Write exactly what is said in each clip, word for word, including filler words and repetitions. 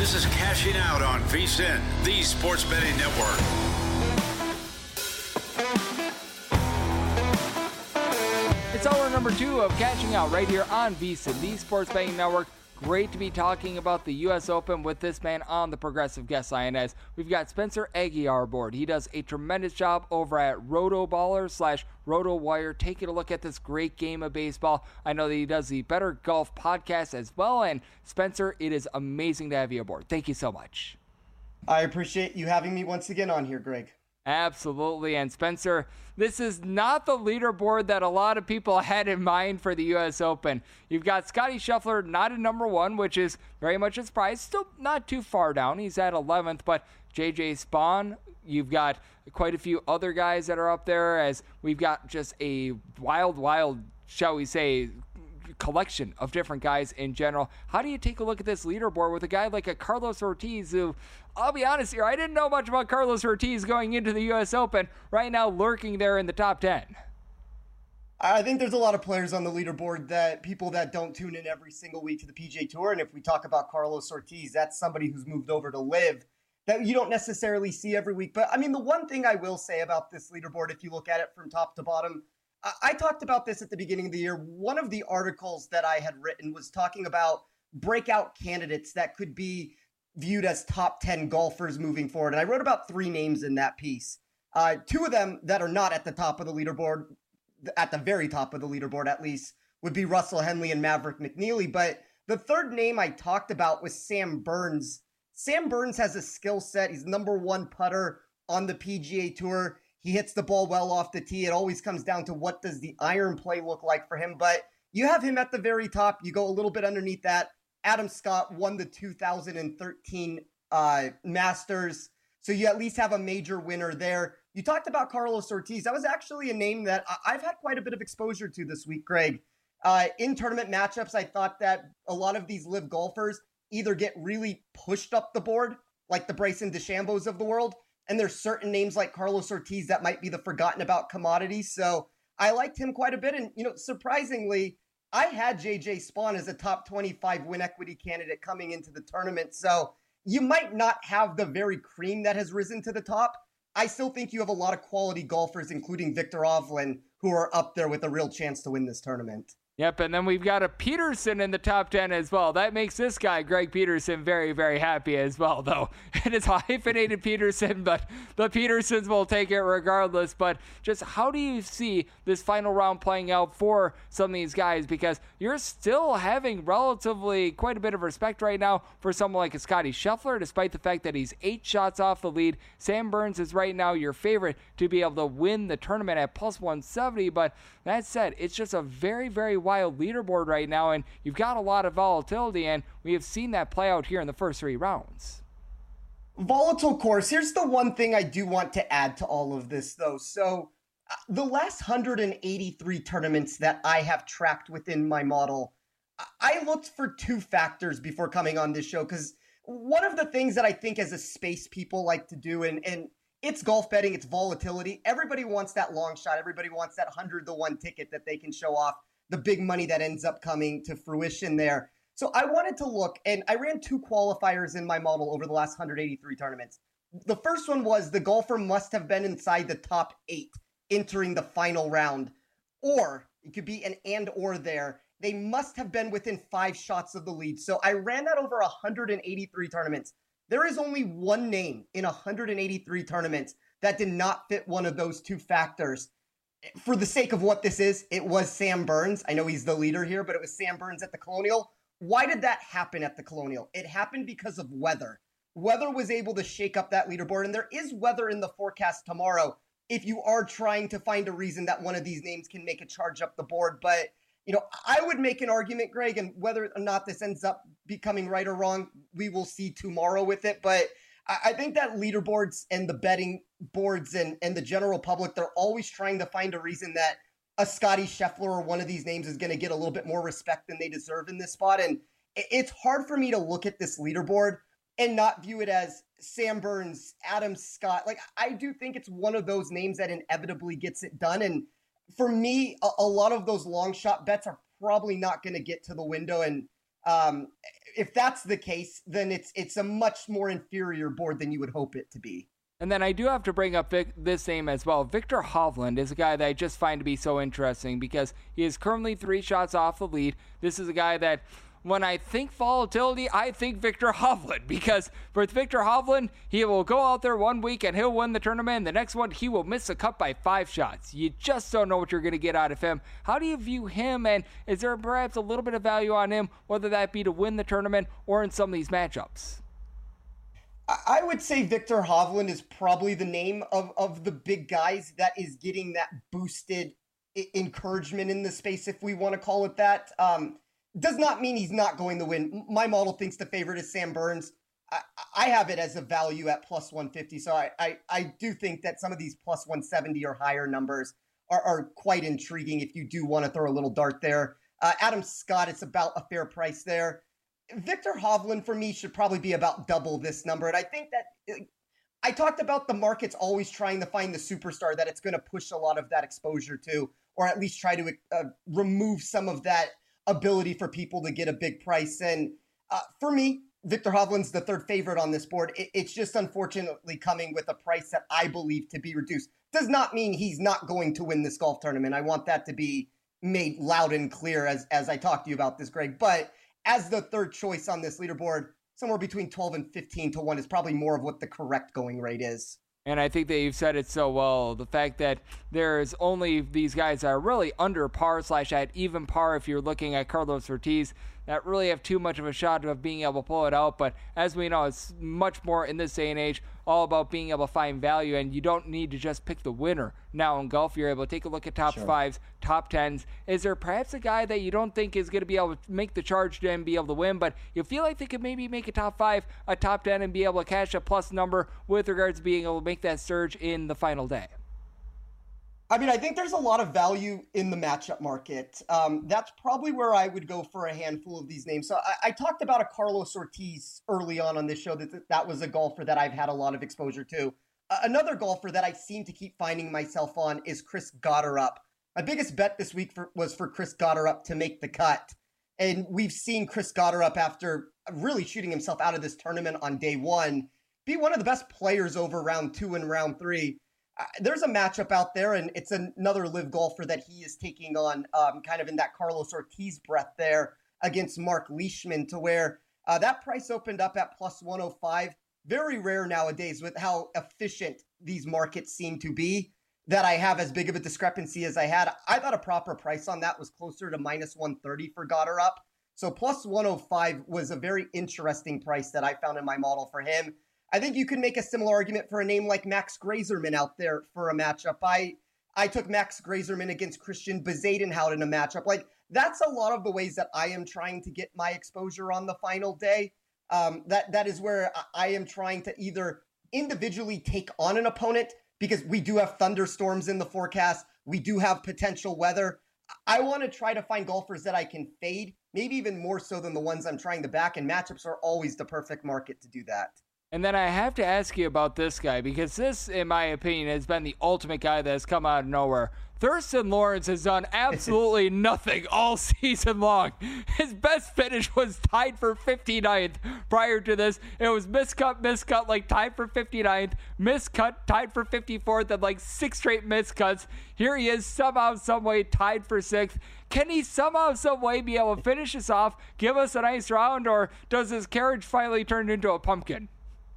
This is Cashing Out on VSiN, the Sports Betting Network. It's hour number two of Cashing Out right here on VSiN, the Sports Betting Network. Great to be talking about the U S Open with this man on the Progressive Guest line. As we've got Spencer Aguiar aboard. He does a tremendous job over at Rotoballer slash RotoWire, taking a look at this great game of baseball. I know that he does the Better Golf podcast as well. And Spencer, it is amazing to have you aboard. Thank you so much. I appreciate you having me once again on here, Greg. Absolutely. And Spencer, this is not the leaderboard that a lot of people had in mind for the U S Open. You've got Scotty Scheffler not at number one, which is very much a surprise. Still not too far down. He's at eleventh, but J J Spaun, you've got quite a few other guys that are up there, as we've got just a wild, wild, shall we say, collection of different guys in general. How do you take a look at this leaderboard with a guy like a Carlos Ortiz, who, I'll be honest here, I didn't know much about Carlos Ortiz going into the U S Open, right now lurking there in the top ten? I think there's a lot of players on the leaderboard, that people that don't tune in every single week to the P G A Tour. And if we talk about Carlos Ortiz, that's somebody who's moved over to live that you don't necessarily see every week. But I mean, the one thing I will say about this leaderboard, if you look at it from top to bottom, I talked about this at the beginning of the year. One of the articles that I had written was talking about breakout candidates that could be viewed as top ten golfers moving forward. And I wrote about three names in that piece. Uh, two of them that are not at the top of the leaderboard, at the very top of the leaderboard at least, would be Russell Henley and Maverick McNeely. But the third name I talked about was Sam Burns. Sam Burns has a skill set. He's number one putter on the P G A Tour. He hits the ball well off the tee. It always comes down to what does the iron play look like for him. But you have him at the very top. You go a little bit underneath that. Adam Scott won the two thousand thirteen uh, Masters. So you at least have a major winner there. You talked about Carlos Ortiz. That was actually a name that I've had quite a bit of exposure to this week, Greg. Uh, in tournament matchups, I thought that a lot of these live golfers either get really pushed up the board, like the Bryson DeChambos of the world, and there's certain names like Carlos Ortiz that might be the forgotten about commodity. So I liked him quite a bit. And, you know, surprisingly, I had J J Spaun as a top twenty-five win equity candidate coming into the tournament. So you might not have the very cream that has risen to the top. I still think you have a lot of quality golfers, including Victor Hovland, who are up there with a real chance to win this tournament. Yep, and then we've got a Peterson in the top ten as well. That makes this guy, Greg Peterson, very, very happy as well, though. It is hyphenated Peterson, but the Petersons will take it regardless. But just how do you see this final round playing out for some of these guys? Because you're still having relatively quite a bit of respect right now for someone like a Scotty Scheffler, despite the fact that he's eight shots off the lead. Sam Burns is right now your favorite to be able to win the tournament at plus one seventy. But that said, it's just a very, very wild leaderboard right now, and you've got a lot of volatility, and we have seen that play out here in the first three rounds. Volatile course. Here's the one thing I do want to add to all of this, though. So uh, the last one hundred eighty-three tournaments that I have tracked within my model, I looked for two factors before coming on this show, because one of the things that I think as a space people like to do, and, and it's golf betting, it's volatility. Everybody wants that long shot. Everybody wants that one hundred to one ticket that they can show off, the big money that ends up coming to fruition there. So I wanted to look, and I ran two qualifiers in my model over the last one hundred eighty-three tournaments. The first one was the golfer must have been inside the top eight entering the final round, or it could be an and or there. They must have been within five shots of the lead. So I ran that over one hundred eighty-three tournaments. There is only one name in one hundred eighty-three tournaments that did not fit one of those two factors. For the sake of what this is, it was Sam Burns. I know he's the leader here, but it was Sam Burns at the Colonial. Why did that happen at the Colonial? It happened because of weather. Weather was able to shake up that leaderboard, and there is weather in the forecast tomorrow if you are trying to find a reason that one of these names can make a charge up the board. But, you know, I would make an argument, Greg, and whether or not this ends up becoming right or wrong, we will see tomorrow with it. But I think that leaderboards and the betting boards and, and the general public, they're always trying to find a reason that a Scotty Scheffler or one of these names is going to get a little bit more respect than they deserve in this spot. And it's hard for me to look at this leaderboard and not view it as Sam Burns, Adam Scott. Like, I do think it's one of those names that inevitably gets it done. And for me, a, a lot of those long shot bets are probably not going to get to the window. And Um, if that's the case, then it's it's a much more inferior board than you would hope it to be. And then I do have to bring up Vic, this name as well. Viktor Hovland is a guy that I just find to be so interesting because he is currently three shots off the lead. This is a guy that, when I think volatility, I think Viktor Hovland, because with Viktor Hovland, he will go out there one week and he'll win the tournament. The next one, he will miss a cut by five shots. You just don't know what you're going to get out of him. How do you view him, and is there perhaps a little bit of value on him, whether that be to win the tournament or in some of these matchups? I would say Viktor Hovland is probably the name of, of the big guys that is getting that boosted I- encouragement in the space, if we want to call it that. Um, does not mean he's not going to win. My model thinks the favorite is Sam Burns. I, I have it as a value at plus one fifty, so I, I, I do think that some of these plus one seventy or higher numbers are, are quite intriguing if you do want to throw a little dart there. Uh, Adam Scott, it's about a fair price there. Viktor Hovland, for me, should probably be about double this number. And I think that I talked about the market's always trying to find the superstar that it's going to push a lot of that exposure to, or at least try to uh, remove some of that ability for people to get a big price. And uh, for me, Viktor Hovland's the third favorite on this board. It, it's just unfortunately coming with a price that I believe to be reduced. Does not mean he's not going to win this golf tournament. I want that to be made loud and clear as, as I talk to you about this, Greg. But as the third choice on this leaderboard, somewhere between twelve and fifteen to one is probably more of what the correct going rate is. And I think that you've said it so well. The fact that there's only these guys that are really under par slash at even par, if you're looking at Carlos Ortiz, that really have too much of a shot of being able to pull it out. But as we know, it's much more in this day and age all about being able to find value, and you don't need to just pick the winner. Now in golf, you're able to take a look at top sure. fives, top tens. Is there perhaps a guy that you don't think is going to be able to make the charge and be able to win, but you feel like they could maybe make a top five, a top ten, and be able to cash a plus number with regards to being able to make that surge in the final day? I mean, I think there's a lot of value in the matchup market. Um, that's probably where I would go for a handful of these names. So I, I talked about a Carlos Ortiz early on on this show. That that was a golfer that I've had a lot of exposure to. Uh, another golfer that I seem to keep finding myself on is Chris Gotterup. My biggest bet this week for, was for Chris Gotterup to make the cut. And we've seen Chris Gotterup, after really shooting himself out of this tournament on day one, be one of the best players over round two and round three. Uh, there's a matchup out there, and it's another live golfer that he is taking on um, kind of in that Carlos Ortiz breath there against Mark Leishman, to where uh, that price opened up at plus one oh five. Very rare nowadays with how efficient these markets seem to be that I have as big of a discrepancy as I had. I thought a proper price on that was closer to minus one thirty for Gotterup. So plus one oh five was a very interesting price that I found in my model for him. I think you can make a similar argument for a name like Max Grazerman out there for a matchup. I I took Max Grazerman against Christian Bezuidenhout in a matchup. Like, that's a lot of the ways that I am trying to get my exposure on the final day. Um, that that is where I am trying to either individually take on an opponent, because we do have thunderstorms in the forecast. We do have potential weather. I want to try to find golfers that I can fade, maybe even more so than the ones I'm trying to back, and matchups are always the perfect market to do that. And then I have to ask you about this guy, because this, in my opinion, has been the ultimate guy that has come out of nowhere. Thurston Lawrence has done absolutely nothing all season long. His best finish was tied for fifty-ninth. Prior to this, it was miscut, miscut, like tied for fifty-ninth, miscut, tied for fifty-fourth, and like six straight miscuts. Here he is, somehow, someway, tied for sixth. Can he somehow, someway be able to finish this off, give us a nice round, or does his carriage finally turn into a pumpkin?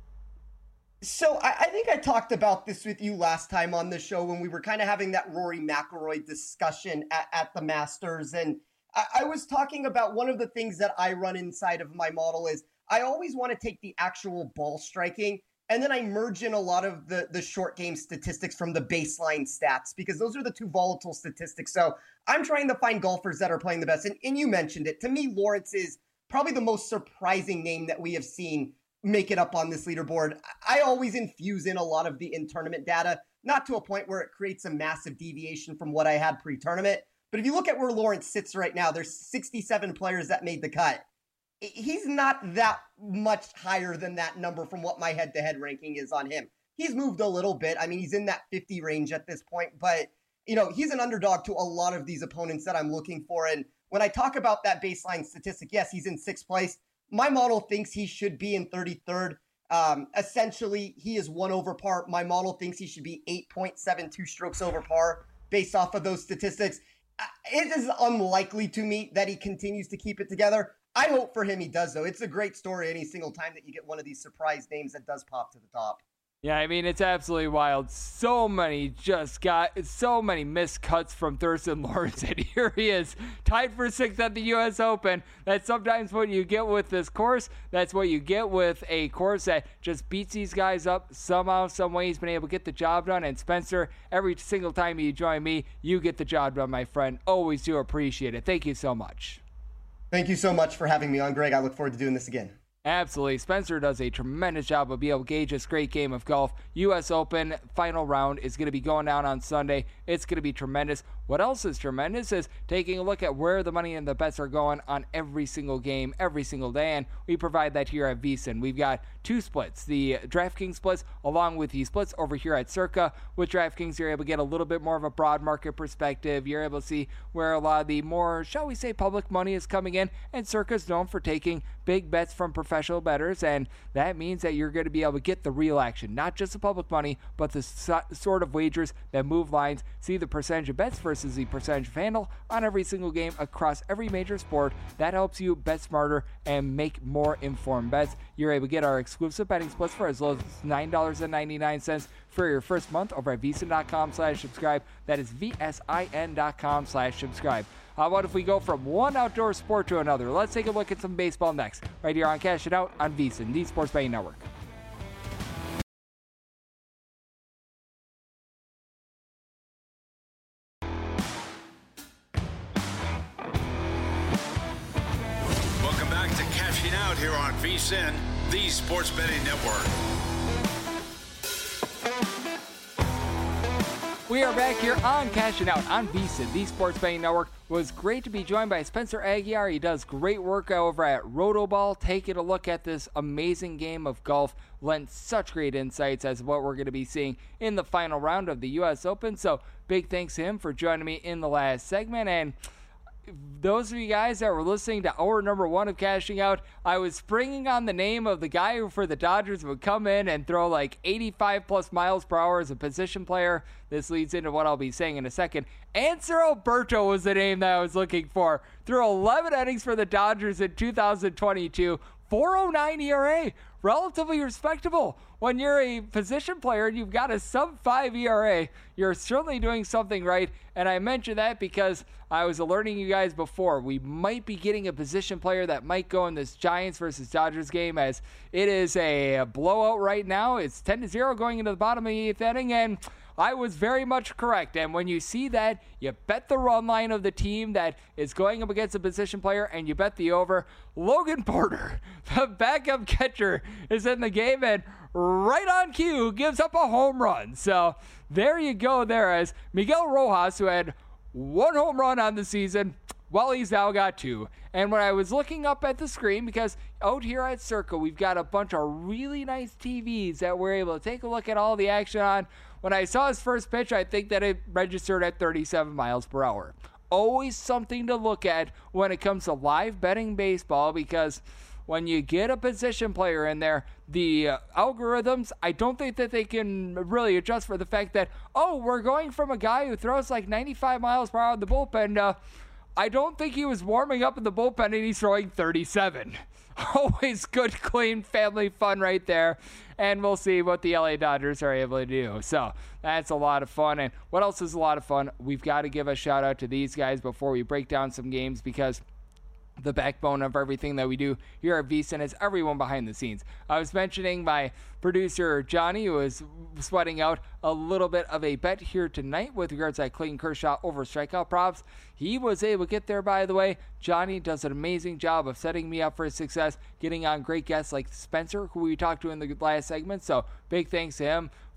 So I, I think I talked about this with you last time on the show when we were kind of having that Rory McIlroy discussion at, at the Masters. And I, I was talking about one of the things that I run inside of my model is I always want to take the actual ball striking, and then I merge in a lot of the, the short game statistics from the baseline stats, because those are the two volatile statistics. So I'm trying to find golfers that are playing the best. And, and you mentioned it. To me, Lawrence is probably the most surprising name that we have seen make it up on this leaderboard. I always infuse in a lot of the in-tournament data, not to a point where it creates a massive deviation from what I had pre-tournament. But if you look at where Lawrence sits right now, there's sixty-seven players that made the cut. He's not that much higher than that number from what my head-to-head ranking is on him. He's moved a little bit. I mean, he's in that fifty range at this point, but you know, he's an underdog to a lot of these opponents that I'm looking for. And when I talk about that baseline statistic, yes, he's in sixth place. My model thinks he should be in thirty-third. Um, essentially, he is one over par. My model thinks he should be eight point seven two strokes over par based off of those statistics. It is unlikely to me that he continues to keep it together. I hope for him he does, though. It's a great story any single time that you get one of these surprise names that does pop to the top. Yeah, I mean, it's absolutely wild. So many just got, so many missed cuts from Thurston Lawrence, and here he is, tied for sixth at the U S Open. That's sometimes what you get with this course. That's what you get with a course that just beats these guys up somehow, some way. He's been able to get the job done, and Spencer, every single time you join me, you get the job done, my friend. Always do appreciate it. Thank you so much. Thank you so much for having me on, Greg. I look forward to doing this again. Absolutely. Spencer does a tremendous job of being able to gauge this great game of golf. U S Open final round is going to be going down on Sunday. It's going to be tremendous. What else is tremendous is taking a look at where the money and the bets are going on every single game, every single day, and we provide that here at VSiN. We've got two splits, the DraftKings splits along with the splits over here at Circa. With DraftKings, you're able to get a little bit more of a broad market perspective. You're able to see where a lot of the more, shall we say, public money is coming in, and Circa's known for taking big bets from professional bettors, and that means that you're going to be able to get the real action, not just the public money, but the so- sort of wagers that move lines, see the percentage of bets versus the percentage of handle on every single game across every major sport. That helps you bet smarter and make more informed bets. You're able to get our exclusive betting splits for as low as nine dollars and ninety-nine cents for your first month over at VSiN.com slash subscribe. That is VSIN.com slash subscribe. How about if we go from one outdoor sport to another? Let's take a look at some baseball next, right here on Cash It Out on VSiN, the Sports Betting Network. Welcome back to Cashing Out here on VSiN, the Sports Betting Network. We are back here on Cashing Out on VSiN, the Sports Betting Network. It was great to be joined by Spencer Aguiar. He does great work over at Rotoball, taking a look at this amazing game of golf. Lent such great insights as what we're going to be seeing in the final round of the U S Open. So big thanks to him for joining me in the last segment. And those of you guys that were listening to hour number one of Cashing Out, I was springing on the name of the guy who for the Dodgers would come in and throw like eighty-five plus miles per hour as a position player. This leads into what I'll be saying in a second. Ancer Alberto was the name that I was looking for. Threw eleven innings for the Dodgers in two thousand twenty-two. four oh nine E R A, relatively respectable. When you're a position player and you've got a sub five E R A, you're certainly doing something right. And I mentioned that because I was alerting you guys before. We might be getting a position player that might go in this Giants versus Dodgers game, as it is a blowout right now. It's ten to zero going into the bottom of the eighth inning, and I was very much correct. And when you see that, you bet the run line of the team that is going up against a position player, and you bet the over. Logan Porter, the backup catcher, is in the game, and right on cue, gives up a home run. So there you go there, as Miguel Rojas, who had one home run on the season, well, he's now got two. And when I was looking up at the screen, because out here at Circa, we've got a bunch of really nice T Vs that we're able to take a look at all the action on. When I saw his first pitch, I think that it registered at thirty-seven miles per hour. Always something to look at when it comes to live betting baseball, because when you get a position player in there, the uh, algorithms, I don't think that they can really adjust for the fact that, oh, we're going from a guy who throws like ninety-five miles per hour in the bullpen. Uh, I don't think he was warming up in the bullpen and he's throwing thirty-seven. Always good, clean family fun right there. And we'll see what the L A Dodgers are able to do. So that's a lot of fun. And what else is a lot of fun? We've got to give a shout out to these guys before we break down some games, because the backbone of everything that we do here at VSiN is everyone behind the scenes. I was mentioning my producer, Johnny, who is sweating out a little bit of a bet here tonight with regards to Clayton Kershaw over strikeout props. He was able to get there, by the way. Johnny does an amazing job of setting me up for success, getting on great guests like Spencer, who we talked to in the last segment. So big thanks to him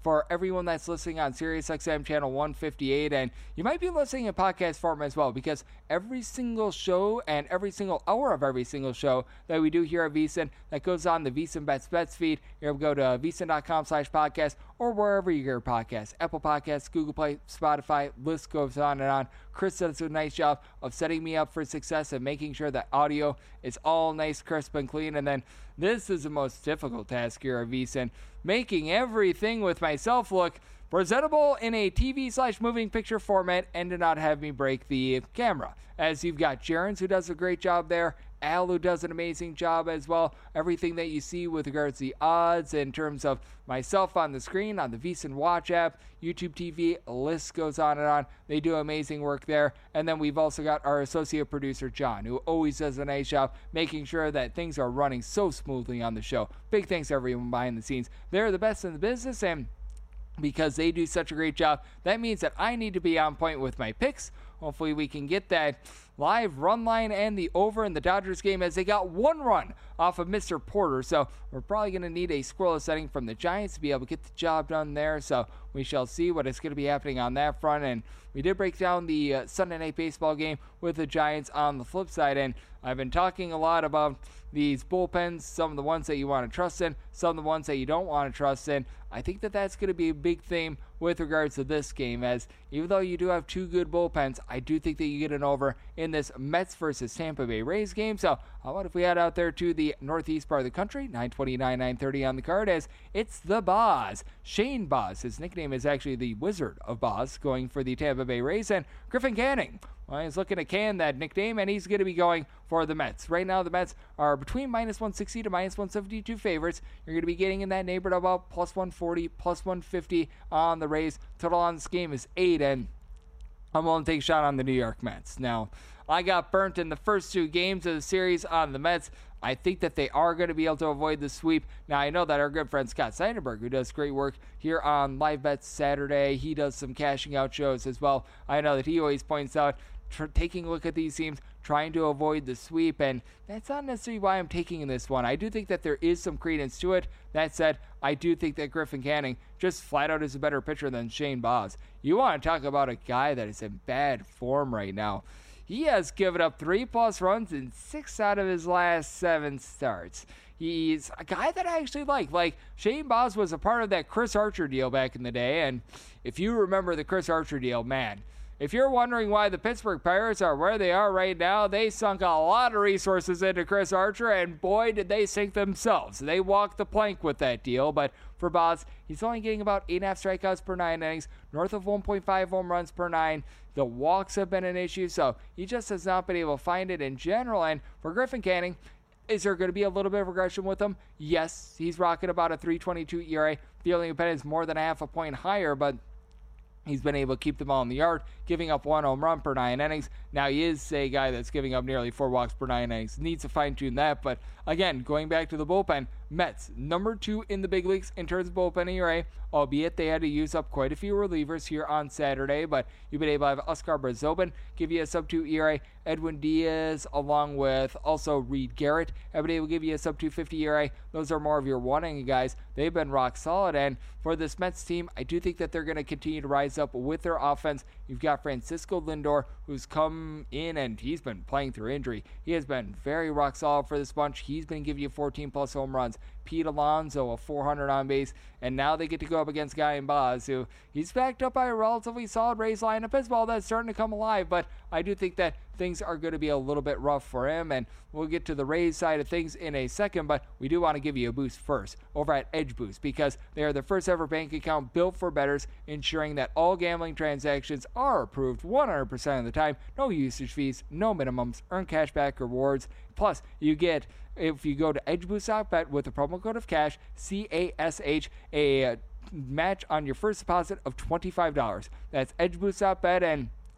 for everyone that's listening on SiriusXM channel one fifty-eight, and you might be listening in podcast form as well, because every single show and every single hour of every single show that we do here at VSiN, that goes on the VSiN Bets Bets feed. You're able to go to vsin.com slash podcast or wherever you get your podcasts, Apple Podcasts, Google Play, Spotify, list goes on and on. Chris does a nice job of setting me up for success and making sure that audio is all nice, crisp, and clean. And then this is the most difficult task here at VSiN, making everything with myself look presentable in a T V slash moving picture format and to not have me break the camera. As you've got Jarens, who does a great job there, Al, who does an amazing job as well. Everything that you see with regards to the odds in terms of myself on the screen, on the VSiN Watch app, YouTube T V, list goes on and on. They do amazing work there. And then we've also got our associate producer, John, who always does a nice job making sure that things are running so smoothly on the show. Big thanks to everyone behind the scenes. They're the best in the business, and because they do such a great job, that means that I need to be on point with my picks. Hopefully we can get that live run line and the over in the Dodgers game, as they got one run off of Mister Porter. So we're probably going to need a scoreless setting from the Giants to be able to get the job done there. So we shall see what is going to be happening on that front. And we did break down the uh, Sunday Night Baseball game with the Giants on the flip side. And I've been talking a lot about these bullpens, some of the ones that you want to trust in, some of the ones that you don't want to trust in. I think that that's going to be a big theme with regards to this game, as even though you do have two good bullpens, I do think that you get an over in this Mets versus Tampa Bay Rays game. So how about if we head out there to the northeast part of the country, nine twenty-nine, nine thirty on the card, as it's the Boz, Shane Baz. His nickname is actually the Wizard of Boz, going for the Tampa Bay Rays, and Griffin Canning. Well, he's looking to can that nickname, and he's going to be going for the Mets. Right now, the Mets are between minus one sixty to minus one seventy-two favorites. You're going to be getting in that neighborhood about plus one forty, plus one fifty on the Rays. Total on this game is eight, and I'm willing to take a shot on the New York Mets. Now, I got burnt in the first two games of the series on the Mets. I think that they are going to be able to avoid the sweep. Now, I know that our good friend Scott Seidenberg, who does great work here on Live Bets Saturday, he does some cashing out shows as well. I know that he always points out tr- taking a look at these teams, trying to avoid the sweep, and that's not necessarily why I'm taking this one. I do think that there is some credence to it. That said, I do think that Griffin Canning just flat out is a better pitcher than Shane Baz. You want to talk about a guy that is in bad form right now. He has given up three-plus runs in six out of his last seven starts. He's a guy that I actually like. Like, Shane Baz was a part of that Chris Archer deal back in the day, and if you remember the Chris Archer deal, man, if you're wondering why the Pittsburgh Pirates are where they are right now, they sunk a lot of resources into Chris Archer, and boy, did they sink themselves. They walked the plank with that deal, but for Baz, he's only getting about eight and a half strikeouts per nine innings, north of one point five home runs per nine. The walks have been an issue, so he just has not been able to find it in general. And for Griffin Canning, is there going to be a little bit of regression with him? Yes, he's rocking about a three twenty-two E R A. Fielding independence more than a half a point higher, but he's been able to keep the ball in the yard, giving up one home run per nine innings. Now, he is a guy that's giving up nearly four walks per nine innings. Needs to fine-tune that, but again, going back to the bullpen, Mets, number two in the big leagues in terms of bullpen E R A, albeit they had to use up quite a few relievers here on Saturday, but you've been able to have Oscar Brazobin give you a sub two E R A, Edwin Diaz, along with also Reed Garrett, have been able to give you a sub two fifty E R A. Those are more of your one-inning guys. They've been rock solid, and for this Mets team, I do think that they're going to continue to rise up with their offense. You've got Francisco Lindor, who's come in, and he's been playing through injury. He has been very rock solid for this bunch. He's been giving you fourteen plus home runs. Pete Alonso, a four hundred on base, and now they get to go up against Guy and Baz, who he's backed up by a relatively solid Rays lineup as well that's starting to come alive, but I do think that things are going to be a little bit rough for him, and we'll get to the Rays side of things in a second, but we do want to give you a boost first over at Edge Boost, because they are the first ever bank account built for bettors, ensuring that all gambling transactions are approved one hundred percent of the time, no usage fees, no minimums, earn cashback rewards, plus you get, if you go to edge boost dot bet with the promo code of cash, C A S H, a uh, match on your first deposit of twenty-five dollars. That's edge boost dot bet, and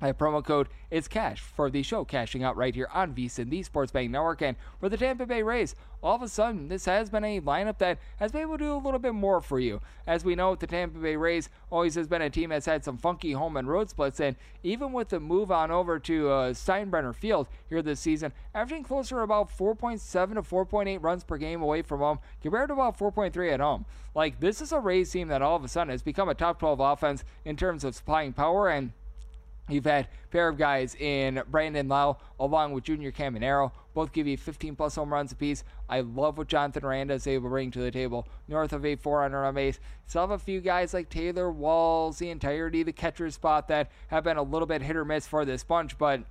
My promo code is CASH for the show, cashing out right here on VSiN, the Sports Betting Network. And for the Tampa Bay Rays, all of a sudden, this has been a lineup that has been able to do a little bit more for you. As we know, the Tampa Bay Rays always has been a team that's had some funky home and road splits. And even with the move on over to uh, Steinbrenner Field here this season, averaging closer to about four point seven to four point eight runs per game away from home, compared to about four point three at home. Like, this is a Rays team that all of a sudden has become a top twelve offense in terms of supplying power, and you've had a pair of guys in Brandon Lau along with Junior Caminero. Both give you fifteen plus home runs apiece. I love what Jonathan Aranda is able to bring to the table. North of a four hundred on base. Still have a few guys like Taylor Walls, the entirety of the catcher spot that have been a little bit hit or miss for this bunch, but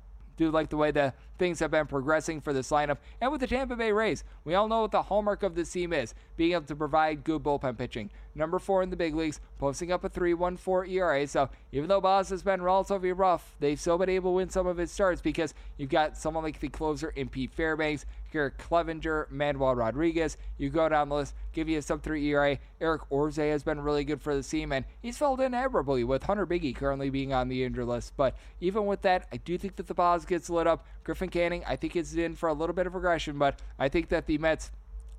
do like the way that things have been progressing for this lineup. And with the Tampa Bay Rays, we all know what the hallmark of this team is, being able to provide good bullpen pitching. Number four in the big leagues, posting up a three point one four E R A. So even though Boz has been relatively rough, they've still been able to win some of his starts because you've got someone like the closer in Pete Fairbanks, Garrett Clevenger, Manuel Rodriguez. You go down the list, give you a sub three E R A. Eric Orze has been really good for the team, and he's filled in admirably with Hunter Biggie currently being on the injured list. But even with that, I do think that the Boz gets lit up. Griffin Canning, I think is in for a little bit of regression, but I think that the Mets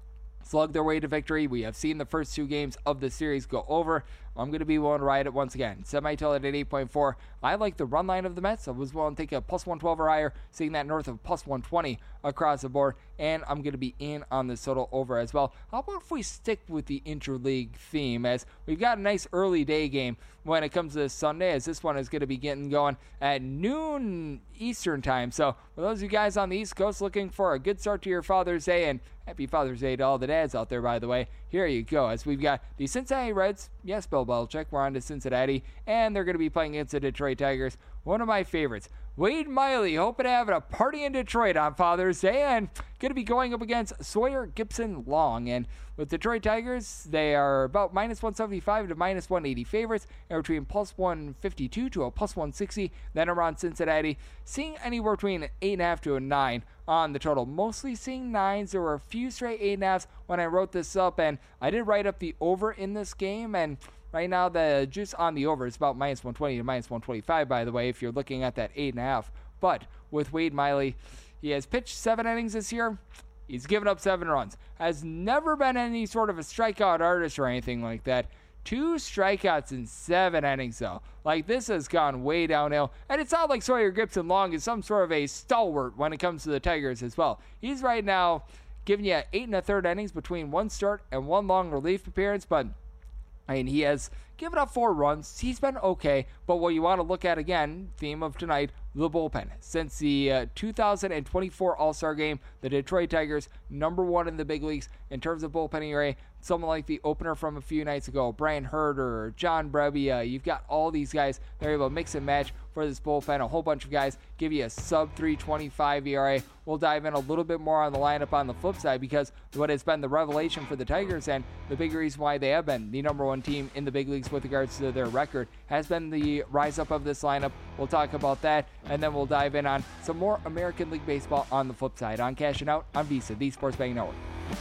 slug their way to victory. We have seen the first two games of the series go over. I'm going to be willing to ride it once again. Semi-tail at eight point four. I like the run line of the Mets. I was willing to take a plus one twelve or higher, seeing that north of plus one twenty across the board, and I'm going to be in on the total over as well. How about if we stick with the interleague theme, as we've got a nice early day game when it comes to this Sunday, as this one is going to be getting going at noon Eastern time. So for those of you guys on the East Coast looking for a good start to your Father's Day, and happy Father's Day to all the dads out there, by the way, here you go, as we've got the Cincinnati Reds. Yes, Bill Belichick, we're on to Cincinnati, and they're going to be playing against the Detroit Tigers. One of my favorites, Wade Miley, hoping to have a party in Detroit on Father's Day, and going to be going up against Sawyer Gipson Long. And with Detroit Tigers, they are about minus one seventy-five to minus one eighty favorites, and between plus one fifty-two to a plus one sixty. Then around Cincinnati, seeing anywhere between an eight point five to a nine on the total. Mostly seeing nines. There were a few straight eight point fives when I wrote this up, and I did write up the over in this game, and right now the juice on the over is about minus one twenty to minus one twenty-five, by the way, if you're looking at that eight point five. But with Wade Miley, he has pitched seven innings this year. He's given up seven runs. Has never been any sort of a strikeout artist or anything like that. Two strikeouts in seven innings, though. Like, this has gone way downhill. And it's not like Sawyer Gipson Long is some sort of a stalwart when it comes to the Tigers as well. He's right now giving you eight and a third innings between one start and one long relief appearance, but I mean, he has given up four runs. He's been okay, but what you want to look at again, theme of tonight, the bullpen. Since the uh, two thousand twenty-four All-Star Game, the Detroit Tigers, number one in the big leagues in terms of bullpen E R A. Someone like the opener from a few nights ago, Brian Herder, John Brebbia. You've got all these guys. They're able to mix and match for this bullpen. A whole bunch of guys give you a sub three twenty-five E R A. We'll dive in a little bit more on the lineup on the flip side, because what has been the revelation for the Tigers, and the big reason why they have been the number one team in the big leagues with regards to their record, has been the rise up of this lineup. We'll talk about that, and then we'll dive in on some more American League Baseball on the flip side. On Cashing Out on VSiN, the Sports Betting Network.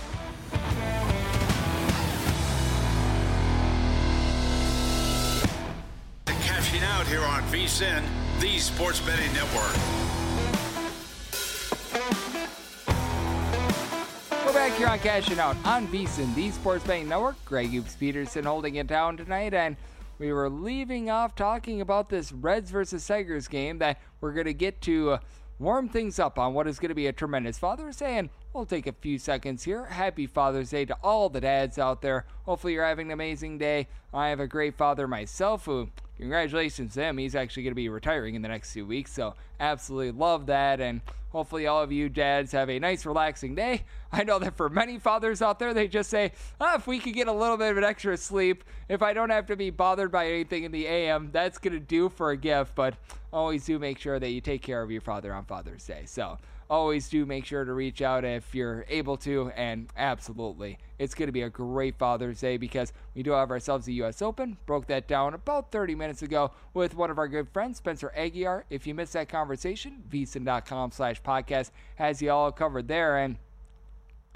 Cashing Out here on VSiN, the Sports Betting Network. We're back here on Cashing Out on VSiN, the Sports Betting Network. Greg Hoops Peterson holding it down tonight, and we were leaving off talking about this Reds versus Tigers game that we're going to get to uh, warm things up on what is going to be a tremendous Father's Day, and we'll take a few seconds here. Happy Father's Day to all the dads out there. Hopefully you're having an amazing day. I have a great father myself who, congratulations to him, he's actually going to be retiring in the next few weeks, so absolutely love that, and hopefully all of you dads have a nice relaxing day. I know that for many fathers out there, they just say, oh, if we could get a little bit of an extra sleep, if I don't have to be bothered by anything in the A M, that's going to do for a gift. But always do make sure that you take care of your father on Father's Day. So always do make sure to reach out if you're able to, and absolutely, it's going to be a great Father's Day because we do have ourselves a U S Open. Broke that down about thirty minutes ago with one of our good friends, Spencer Aguiar. If you missed that conversation, vsin dot com slash podcast has you all covered there. And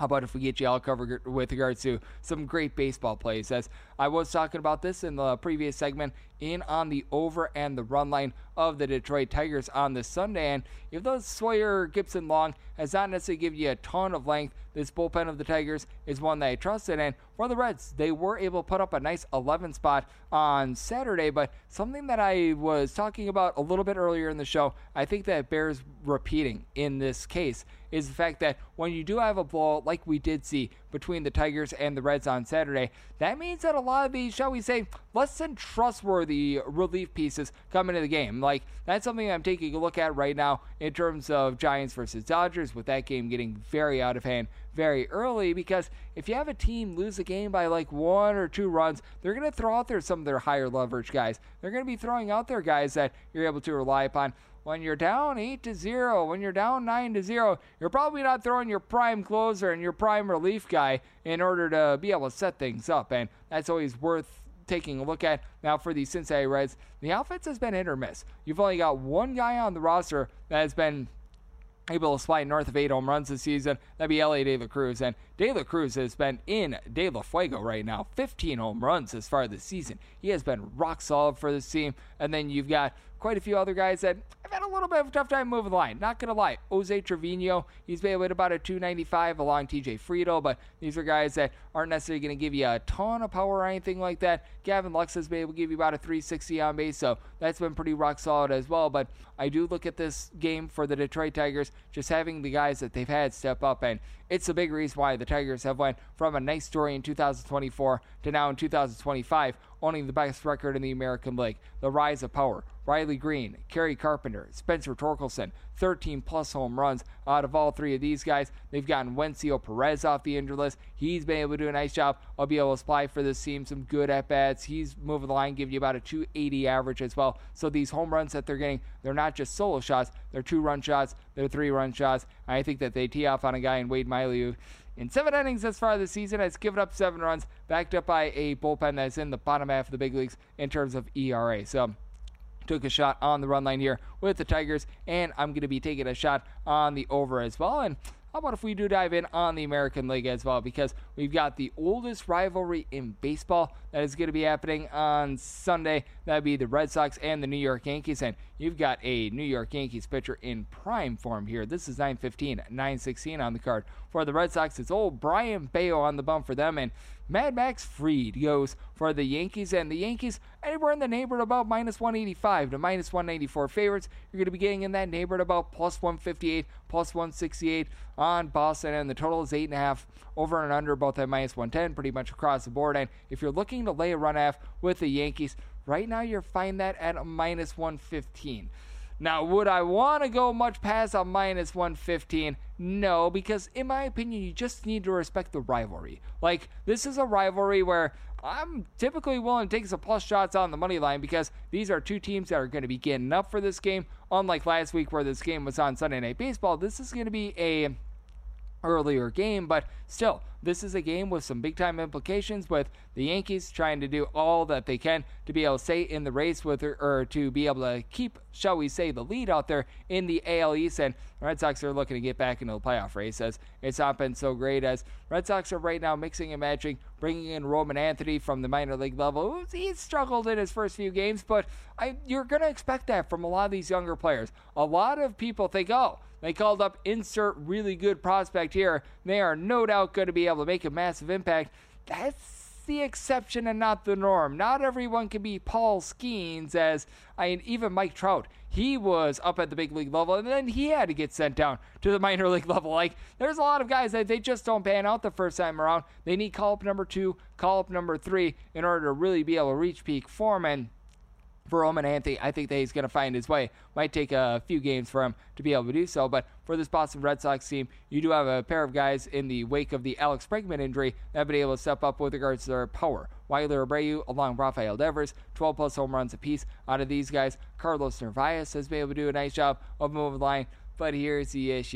How about if we get you all covered with regards to some great baseball plays? As I was talking about this in the previous segment, in on the over and the run line of the Detroit Tigers on this Sunday. And if those Sawyer Gibson Long has not necessarily given you a ton of length, this bullpen of the Tigers is one that I trusted. And for the Reds, they were able to put up a nice eleven spot on Saturday. But something that I was talking about a little bit earlier in the show, I think that bears repeating in this case, is the fact that when you do have a blowout like we did see between the Tigers and the Reds on Saturday, that means that a lot of these, shall we say, less than trustworthy relief pieces come into the game. Like, that's something I'm taking a look at right now in terms of Giants versus Dodgers, with that game getting very out of hand very early, because if you have a team lose a game by like one or two runs, they're going to throw out there some of their higher leverage guys. They're going to be throwing out there guys that you're able to rely upon. When you're down eight to zero, when you're down nine to zero, you're probably not throwing your prime closer and your prime relief guy in order to be able to set things up, and that's always worth taking a look at. Now for the Cincinnati Reds, the offense has been hit or miss. You've only got one guy on the roster that has been able to slide north of eight home runs this season. That'd be Elly De La Cruz, and De La Cruz has been in De La Fuego right now. fifteen home runs as far as this season. He has been rock solid for this team. And then you've got quite a few other guys that have had a little bit of a tough time moving the line. Not going to lie. Jose Trevino, he's been with about a two ninety-five along T J Friedel, but these are guys that aren't necessarily going to give you a ton of power or anything like that. Gavin Lux has been able to give you about a three sixty on base, so that's been pretty rock solid as well. But I do look at this game for the Detroit Tigers, just having the guys that they've had step up, and it's a big reason why the Tigers have went from a nice story in two thousand twenty-four to now in two thousand twenty-five owning the best record in the American League. The rise of power. Riley Green, Kerry Carpenter, Spencer Torkelson, thirteen plus home runs out of all three of these guys. They've gotten Wencio Perez off the injured list. He's been able to do a nice job. I'll be able to supply for this team some good at-bats. He's moving the line, giving you about a two eighty average as well. So these home runs that they're getting, they're not just solo shots. They're two-run shots. They're three-run shots. I think that they tee off on a guy in Wade Miley who, in seven innings thus far this season, has given up seven runs, backed up by a bullpen that's in the bottom half of the big leagues in terms of E R A. So took a shot on the run line here with the Tigers, and I'm going to be taking a shot on the over as well. And how about if we do dive in on the American League as well, because we've got the oldest rivalry in baseball that is going to be happening on Sunday. That'd be the Red Sox and the New York Yankees, and you've got a New York Yankees pitcher in prime form here. This is nine fifteen, nine sixteen on the card. For the Red Sox, it's old Brian Bayo on the bump for them, and Mad Max Fried goes for the Yankees, and the Yankees anywhere in the neighborhood about minus one eighty-five to minus one ninety-four favorites. You're going to be getting in that neighborhood about plus one fifty-eight, plus one sixty-eight on Boston, and the total is eight and a half over and under, both at minus one ten, pretty much across the board. And if you're looking to lay a run half with the Yankees, right now you'll find that at a minus one fifteen. Now, would I want to go much past a minus one fifteen? No, because in my opinion, you just need to respect the rivalry. Like, this is a rivalry where I'm typically willing to take some plus shots on the money line, because these are two teams that are going to be getting up for this game. Unlike last week where this game was on Sunday Night Baseball, this is going to be a earlier game, but still, this is a game with some big-time implications, with the Yankees trying to do all that they can to be able to stay in the race with, or, or to be able to keep, shall we say, the lead out there in the A L East, and the Red Sox are looking to get back into the playoff race, as it's not been so great, as Red Sox are right now mixing and matching, bringing in Roman Anthony from the minor league level. He's struggled in his first few games, but I, you're going to expect that from a lot of these younger players. A lot of people think, oh, they called up insert really good prospect here. They are no doubt going to be able to make a massive impact. That's the exception and not the norm. Not everyone can be Paul Skeens, as I mean, even Mike Trout, he was up at the big league level, and then he had to get sent down to the minor league level. Like, there's a lot of guys that they just don't pan out the first time around. They need call-up number two, call-up number three in order to really be able to reach peak form, and for Roman Anthony, I think that he's going to find his way. Might take a few games for him to be able to do so, but for this Boston Red Sox team, you do have a pair of guys in the wake of the Alex Bregman injury that have been able to step up with regards to their power. Wilder Abreu along Rafael Devers, twelve plus home runs apiece out of these guys. Carlos Narvaez has been able to do a nice job of moving the line, but here's the issue.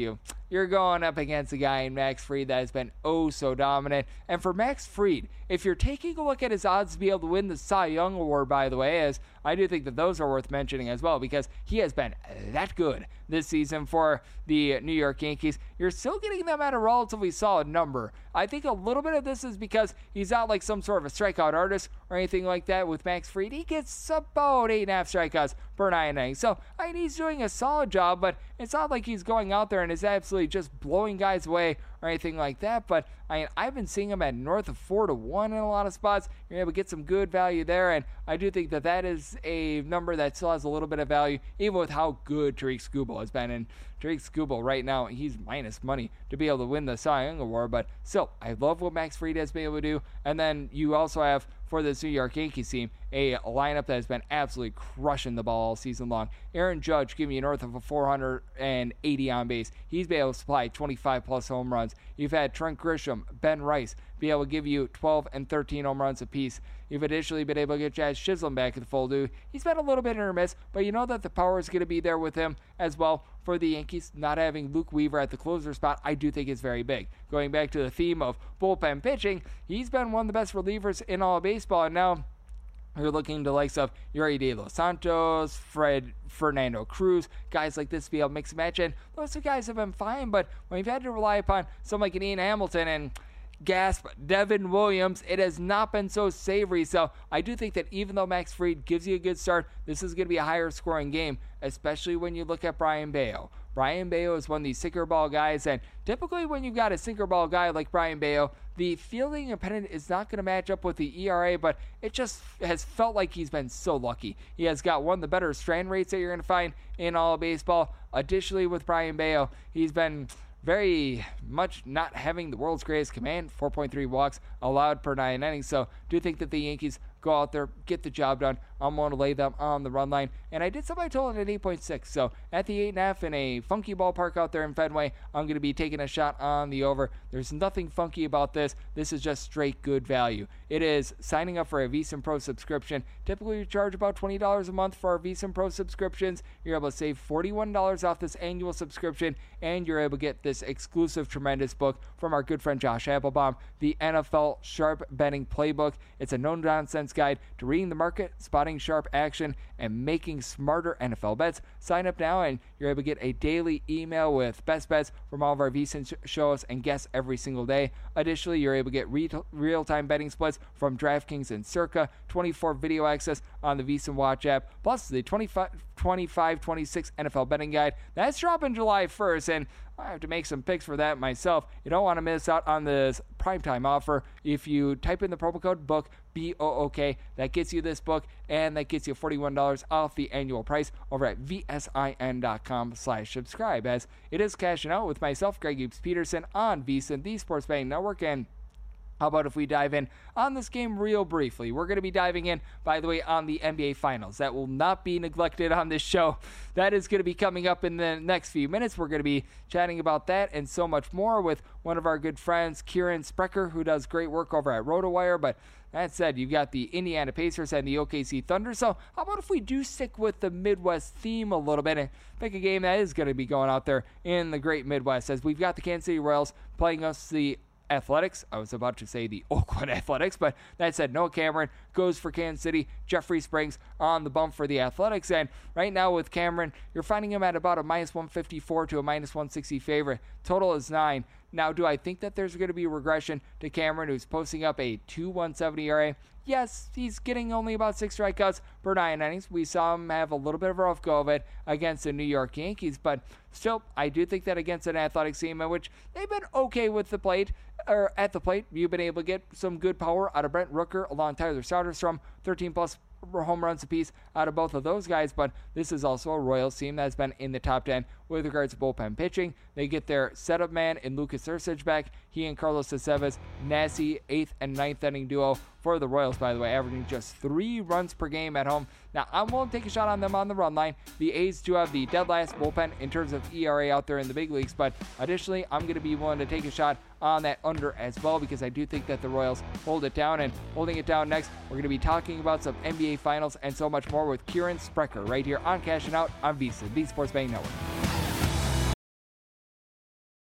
you're going up against a guy in Max Fried that has been oh so dominant. And for Max Fried, if you're taking a look at his odds to be able to win the Cy Young Award, by the way, as I do think that those are worth mentioning as well, because he has been that good this season for the New York Yankees, you're still getting them at a relatively solid number. I think a little bit of this is because he's not like some sort of a strikeout artist or anything like that. With Max Fried, he gets about eight and a half strikeouts per nine innings. So, I mean, he's doing a solid job, but it's not like he's going out there and is absolutely just blowing guys away or anything like that. But I mean, I've been seeing him at north of four to one in a lot of spots. You're able to get some good value there, and I do think that that is a number that still has a little bit of value, even with how good Tarik Skubal has been. And Tarik Skubal right now, he's minus money to be able to win the Cy Young Award, but still, I love what Max Fried has been able to do. And then you also have, for this New York Yankees team, a lineup that has been absolutely crushing the ball all season long. Aaron Judge giving you north of a four hundred eighty on base. He's been able to supply twenty-five plus home runs. You've had Trent Grisham, Ben Rice be able to give you twelve and thirteen home runs apiece. You've additionally been able to get Jazz Chisholm back in the fold. He's been a little bit hit or miss, but you know that the power is going to be there with him as well. For the Yankees, not having Luke Weaver at the closer spot, I do think is very big. Going back to the theme of bullpen pitching, he's been one of the best relievers in all of baseball, and now you're looking to likes of Yuri De Los Santos, Fred Fernando Cruz, guys like this to be able to mix and match. And those two guys have been fine, but when you've had to rely upon someone like an Ian Hamilton and gasp, Devin Williams, it has not been so savory. So I do think that even though Max Fried gives you a good start, this is going to be a higher scoring game, especially when you look at Brayan Bello. Brayan Bello is one of these sinker ball guys, and typically when you've got a sinker ball guy like Brayan Bello, the fielding impediment is not going to match up with the E R A, but it just has felt like he's been so lucky. He has got one of the better strand rates that you're going to find in all of baseball. Additionally, with Brayan Bello, he's been very much not having the world's greatest command, four point three walks allowed per nine innings. So do think that the Yankees go out there, get the job done. I'm going to lay them on the run line. And I did somebody told it at eight point six. So at the eight point five in a funky ballpark out there in Fenway, I'm going to be taking a shot on the over. There's nothing funky about this. This is just straight good value. It is signing up for a VSiN Pro subscription. Typically, we charge about twenty dollars a month for our VSiN Pro subscriptions. You're able to save forty-one dollars off this annual subscription, and you're able to get this exclusive, tremendous book from our good friend Josh Applebaum, the N F L Sharp Betting Playbook. It's a no-nonsense guide to reading the market, spotting sharp action, and making smarter N F L bets. Sign up now, and you're able to get a daily email with best bets from all of our VSiN shows and guests every single day. Additionally, you're able to get re- real-time betting splits from DraftKings and Circa, twenty-four video access on the VSiN Watch app, plus the twenty-five twenty-six N F L betting guide. That's dropping July first, and I have to make some picks for that myself. You don't want to miss out on this primetime offer. If you type in the promo code BOOK, B O O K, that gets you this book, and that gets you forty-one dollars off the annual price over at vsin.com slash subscribe, as it is cashing out with myself, Greg Hughes Peterson, on VSiN, the Sports Betting Network. And how about if we dive in on this game real briefly? We're going to be diving in, by the way, on the N B A Finals. That will not be neglected on this show. That is going to be coming up in the next few minutes. We're going to be chatting about that and so much more with one of our good friends, Kieran Sprecher, who does great work over at RotoWire. But that said, you've got the Indiana Pacers and the O K C Thunder. So how about if we do stick with the Midwest theme a little bit and pick a game that is going to be going out there in the great Midwest, as we've got the Kansas City Royals playing us the Athletics. I was about to say the Oakland Athletics, but that said, Noah Cameron goes for Kansas City. Jeffrey Springs on the bump for the Athletics. And right now with Cameron, you're finding him at about a minus one fifty-four to a minus one sixty favorite. Total is nine. Now, do I think that there's going to be a regression to Cameron, who's posting up a two point one seven E R A? Yes, he's getting only about six strikeouts per nine innings. We saw him have a little bit of a rough go of it against the New York Yankees, but still, I do think that against an Athletics team in which they've been okay with the plate, or at the plate, you've been able to get some good power out of Brent Rooker along Tyler Soderstrom, thirteen plus home runs apiece out of both of those guys. But this is also a Royals team that's been in the top ten with regards to bullpen pitching. They get their setup man in Lucas Erceg back. He and Carlos Aceves, nasty eighth and ninth inning duo for the Royals, by the way, averaging just three runs per game at home. Now, I'm willing to take a shot on them on the run line. The A's do have the dead last bullpen in terms of E R A out there in the big leagues, but additionally, I'm going to be willing to take a shot on that under as well, because I do think that the Royals hold it down. And holding it down next, we're going to be talking about some N B A Finals and so much more with Kieran Sprecher right here on Cashing Out on VSiN, the Sports Betting Network.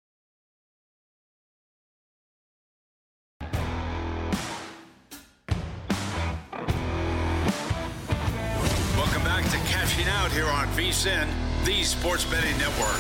here on VSiN, the Sports Betting Network.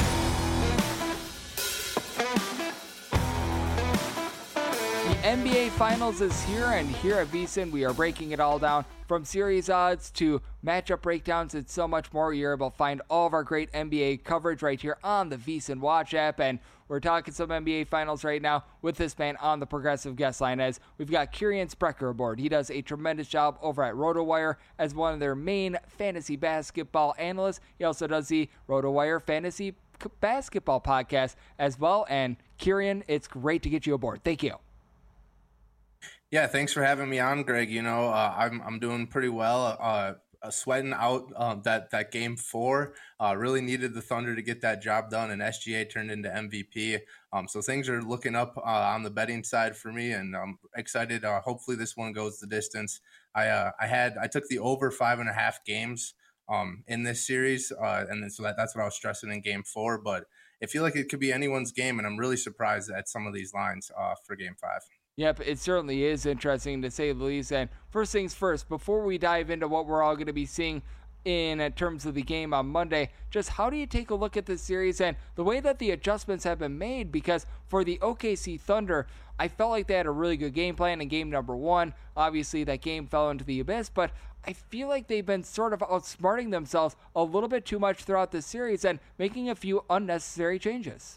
The N B A Finals is here, and here at VSiN, we are breaking it all down from series odds to matchup breakdowns and so much more. You're able to find all of our great N B A coverage right here on the VSiN Watch app, and we're talking some N B A Finals right now with this man on the progressive guest line, as we've got Kieran Sprecher aboard. He does a tremendous job over at RotoWire as one of their main fantasy basketball analysts. He also does the RotoWire Fantasy Basketball podcast as well. And Kieran, it's great to get you aboard. Thank you. Yeah, thanks for having me on, Greg. You know, uh, I'm I'm doing pretty well. Uh, uh, sweating out uh, that that game four. Uh, really needed the Thunder to get that job done, and S G A turned into M V P. Um, so things are looking up uh, on the betting side for me, and I'm excited. Uh, hopefully, this one goes the distance. I uh, I had I took the over five and a half games um, in this series, uh, and then, so that, that's what I was stressing in game four. But I feel like it could be anyone's game, and I'm really surprised at some of these lines uh, for game five. Yep, it certainly is interesting to say the least. And first things first, before we dive into what we're all going to be seeing in terms of the game on Monday, just how do you take a look at this series and the way that the adjustments have been made? Because for the O K C Thunder, I felt like they had a really good game plan in game number one. Obviously, that game fell into the abyss, but I feel like they've been sort of outsmarting themselves a little bit too much throughout the series and making a few unnecessary changes.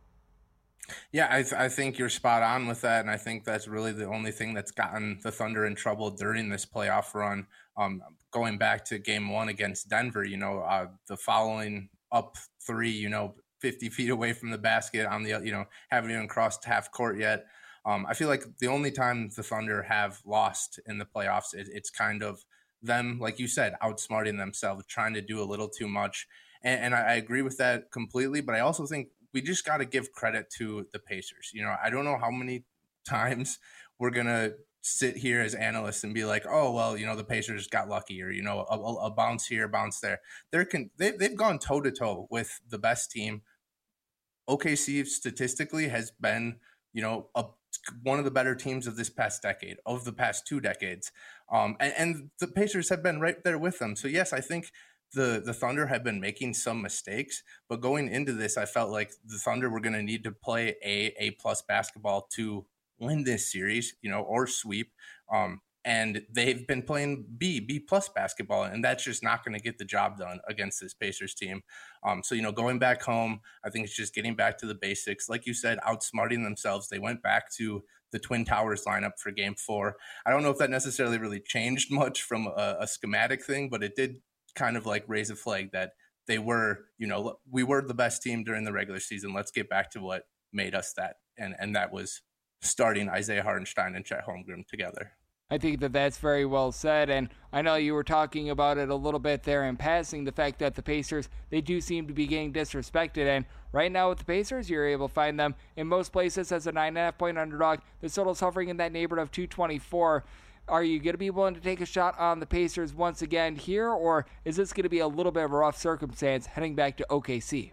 Yeah, I, th- I think you're spot on with that, and I think that's really the only thing that's gotten the Thunder in trouble during this playoff run. Um, going back to game one against Denver, you know, uh, the following up three, you know, fifty feet away from the basket on the, you know, haven't even crossed half court yet. Um, I feel like the only time the Thunder have lost in the playoffs, it, it's kind of them, like you said, outsmarting themselves, trying to do a little too much. And, and I, I agree with that completely, but I also think we just got to give credit to the Pacers. You know, I don't know how many times we're going to sit here as analysts and be like, oh, well, you know, the Pacers got lucky, or, you know, a, a bounce here, bounce there. They're con- they, they've gone toe to toe with the best team. O K C statistically has been, you know, a, one of the better teams of this past decade, of the past two decades. Um, and, and the Pacers have been right there with them. So, yes, I think The the Thunder have been making some mistakes, but going into this, I felt like the Thunder were going to need to play A A plus basketball to win this series, you know, or sweep. Um, and they've been playing B B plus basketball, and that's just not going to get the job done against this Pacers team. Um, so you know, going back home, I think it's just getting back to the basics, like you said, outsmarting themselves. They went back to the Twin Towers lineup for Game Four. I don't know if that necessarily really changed much from a, a schematic thing, but it did kind of like raise a flag that they were, you know, we were the best team during the regular season. Let's get back to what made us that. And, and that was starting Isaiah Hartenstein and Chet Holmgren together. I think that that's very well said, and I know you were talking about it a little bit there in passing, the fact that the Pacers, they do seem to be getting disrespected, and right now with the Pacers, you're able to find them in most places as a nine and a half point underdog. The total's hovering in that neighborhood of two twenty-four. Are you going to be willing to take a shot on the Pacers once again here, or is this going to be a little bit of a rough circumstance heading back to O K C?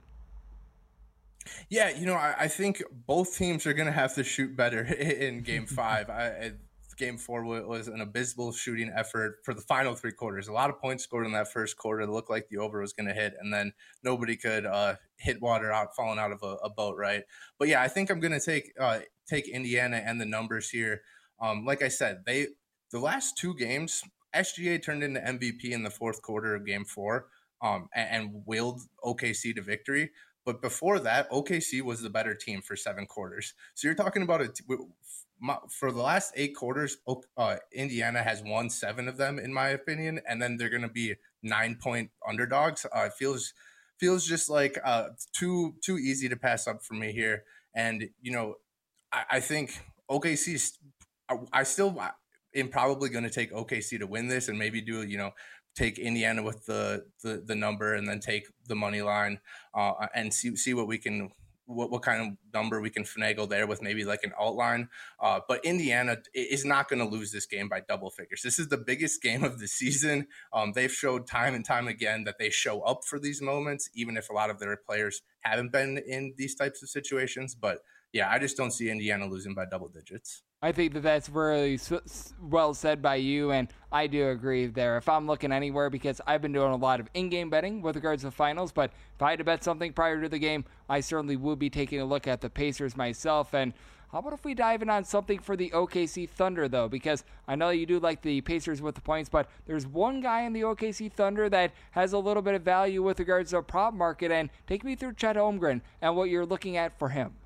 Yeah, you know, I, I think both teams are going to have to shoot better in Game Five. I, Game Four was an abysmal shooting effort for the final three quarters. A lot of points scored in that first quarter. It looked like the over was going to hit, and then nobody could uh, hit water out, falling out of a, a boat, right? But yeah, I think I'm going to take uh, take Indiana and the numbers here. Um, like I said, they. The last two games, S G A turned into M V P in the fourth quarter of Game Four, um, and, and willed O K C to victory. But before that, O K C was the better team for seven quarters. So you're talking about it for the last eight quarters. Uh, Indiana has won seven of them, in my opinion, and then they're going to be nine point underdogs. Uh, it feels feels just like uh, too too easy to pass up for me here. And you know, I, I think O K C. I, I still. I, am probably going to take O K C to win this, and maybe do, you know, take Indiana with the, the, the number, and then take the money line uh, and see, see what we can, what, what kind of number we can finagle there with maybe like an alt line. Uh, but Indiana is not going to lose this game by double figures. This is the biggest game of the season. Um, they've showed time and time again that they show up for these moments, even if a lot of their players haven't been in these types of situations. But yeah, I just don't see Indiana losing by double digits. I think that that's really well said by you, and I do agree there. If I'm looking anywhere, because I've been doing a lot of in-game betting with regards to finals, but if I had to bet something prior to the game, I certainly would be taking a look at the Pacers myself. And how about if we dive in on something for the O K C Thunder, though? Because I know you do like the Pacers with the points, but there's one guy in the O K C Thunder that has a little bit of value with regards to the prop market. And take me through Chet Holmgren and what you're looking at for him.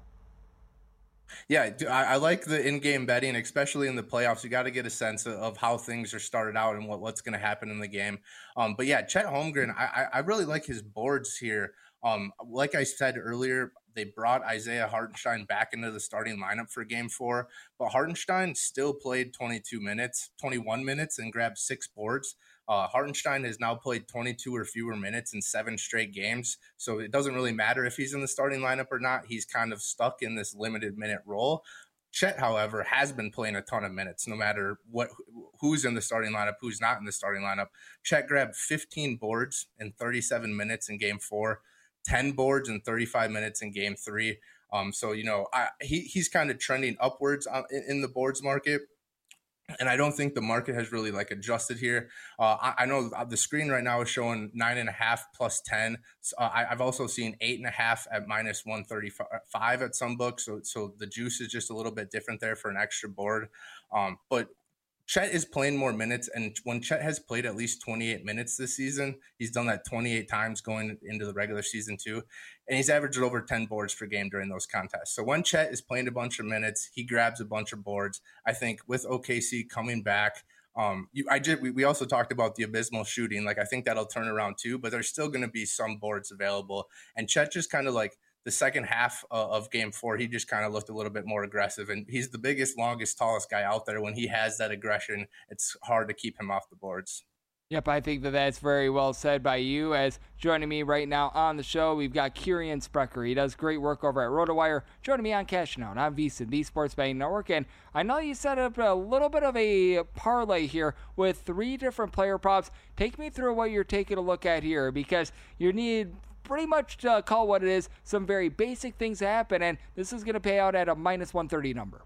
Yeah, I, I like the in-game betting, especially in the playoffs. You got to get a sense of, of how things are started out and what, what's going to happen in the game. Um, but yeah, Chet Holmgren, I, I really like his boards here. Um, like I said earlier, they brought Isaiah Hartenstein back into the starting lineup for game four, but Hartenstein still played twenty-two minutes, twenty-one minutes and grabbed six boards. Uh, Hartenstein has now played twenty-two or fewer minutes in seven straight games, so it doesn't really matter if he's in the starting lineup or not. He's kind of stuck in this limited minute role. Chet, however, has been playing a ton of minutes, no matter what who's in the starting lineup, who's not in the starting lineup. Chet grabbed fifteen boards in thirty-seven minutes in game four, ten boards in thirty-five minutes in game three. Um, so, you know, I, he he's kind of trending upwards on, in, in the boards market. And I don't think the market has really like adjusted here. Uh, I, I know the screen right now is showing nine and a half plus ten. So, uh, I, I've also seen eight and a half at minus one thirty-five at some books. So, so the juice is just a little bit different there for an extra board. Um, but Chet is playing more minutes, and when Chet has played at least twenty-eight minutes this season, he's done that twenty-eight times going into the regular season too, and he's averaged over ten boards per game during those contests. So when Chet is playing a bunch of minutes, he grabs a bunch of boards. I think with O K C coming back, um, you, I did. We, we also talked about the abysmal shooting. Like I think that'll turn around too, but there's still going to be some boards available, and Chet just kind of like. The second half uh, of game four, he just kind of looked a little bit more aggressive, and he's the biggest, longest, tallest guy out there. When he has that aggression, it's hard to keep him off the boards. Yep, I think that that's very well said by you. As joining me right now on the show, we've got Kieran Sprecher. He does great work over at RotoWire. Joining me on Cashing Out on VSiN, the Sports Betting Network. And I know you set up a little bit of a parlay here with three different player props. Take me through what you're taking a look at here, because you need pretty much to call what it is, some very basic things happen, and this is going to pay out at a minus one thirty number.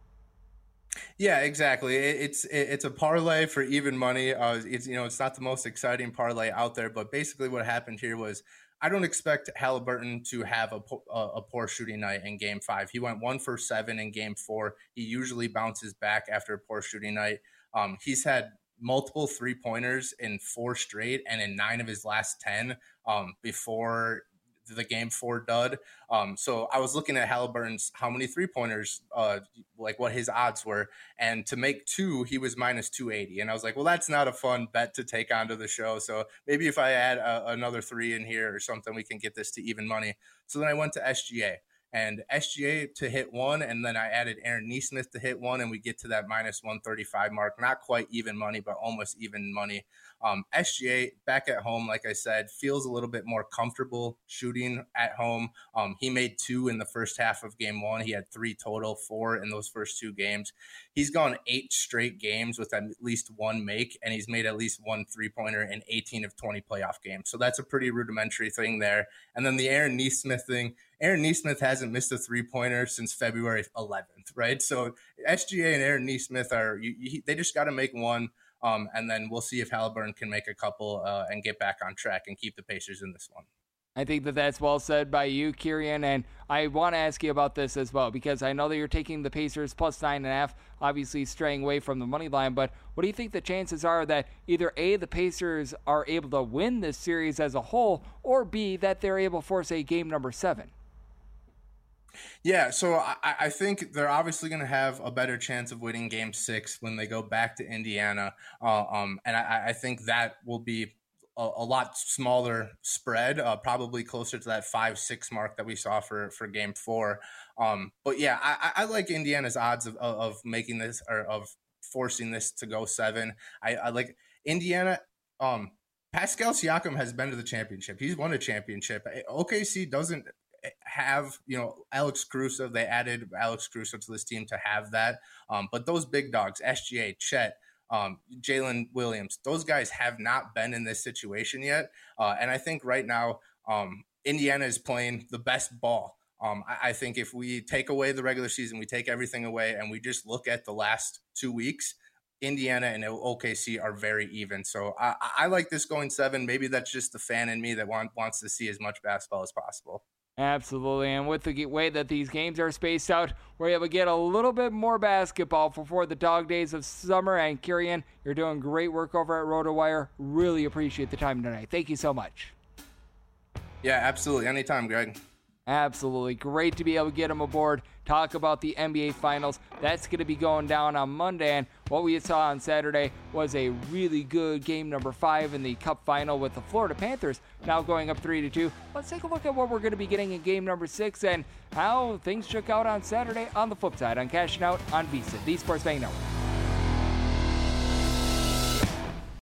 Yeah, exactly. It's it's a parlay for even money. Uh, it's you know it's not the most exciting parlay out there, but basically what happened here was I don't expect Halliburton to have a, a poor shooting night in game five. He went one for seven in game four. He usually bounces back after a poor shooting night. Um, he's had multiple three-pointers in four straight and in nine of his last ten um, before the game four dud. Um, so I was looking at Halliburton's how many three-pointers, uh, like what his odds were. And to make two, he was minus two eighty. And I was like, well, that's not a fun bet to take onto the show. So maybe if I add a, another three in here or something, we can get this to even money. So then I went to S G A. And S G A to hit one, and then I added Aaron Nesmith to hit one, and we get to that minus one thirty-five mark. Not quite even money, but almost even money. Um, S G A back at home, like I said, feels a little bit more comfortable shooting at home. Um, he made two in the first half of game one. He had three total, four in those first two games. He's gone eight straight games with at least one make, and he's made at least one three-pointer in eighteen of twenty playoff games. So that's a pretty rudimentary thing there. And then the Aaron Nesmith thing, Aaron Nesmith hasn't missed a three-pointer since February eleventh, right? So S G A and Aaron Nesmith are you, you, they just got to make one, um, and then we'll see if Halliburton can make a couple uh, and get back on track and keep the Pacers in this one. I think that that's well said by you, Kieran, and I want to ask you about this as well, because I know that you're taking the Pacers plus nine and a half, obviously straying away from the money line, but what do you think the chances are that either A, the Pacers are able to win this series as a whole, or B, that they're able to force a game number seven? Yeah, so I, I think they're obviously going to have a better chance of winning game six when they go back to Indiana, uh, um, and I, I think that will be a, a lot smaller spread, uh, probably closer to that five six mark that we saw for, for game four. Um, but yeah, I, I like Indiana's odds of, of making this or of forcing this to go seven. I, I like Indiana. Um, Pascal Siakam has been to the championship. He's won a championship. O K C doesn't have, you know, Alex Caruso. They added Alex Caruso to this team to have that. Um, but those big dogs, S G A, Chet, um, Jalen Williams, those guys have not been in this situation yet. Uh, and I think right now um, Indiana is playing the best ball Um, I, I think if we take away the regular season, we take everything away, and we just look at the last two weeks, Indiana and O K C are very even. So I, I like this going seven. Maybe that's just the fan in me that want, wants to see as much basketball as possible. Absolutely. And with the way that these games are spaced out, we're able to get a little bit more basketball before the dog days of summer. And Kirian, you're doing great work over at RotoWire. Really appreciate the time tonight. Thank you so much. Yeah, absolutely. Anytime, Greg. Absolutely. Great to be able to get him aboard, talk about the N B A Finals. That's going to be going down on Monday, and what we saw on Saturday was a really good game number five in the Cup Final with the Florida Panthers now going up three to two. Let's take a look at what we're going to be getting in game number six and how things shook out on Saturday on the flip side on Cashing Out on VSiN, the Sports Betting Network.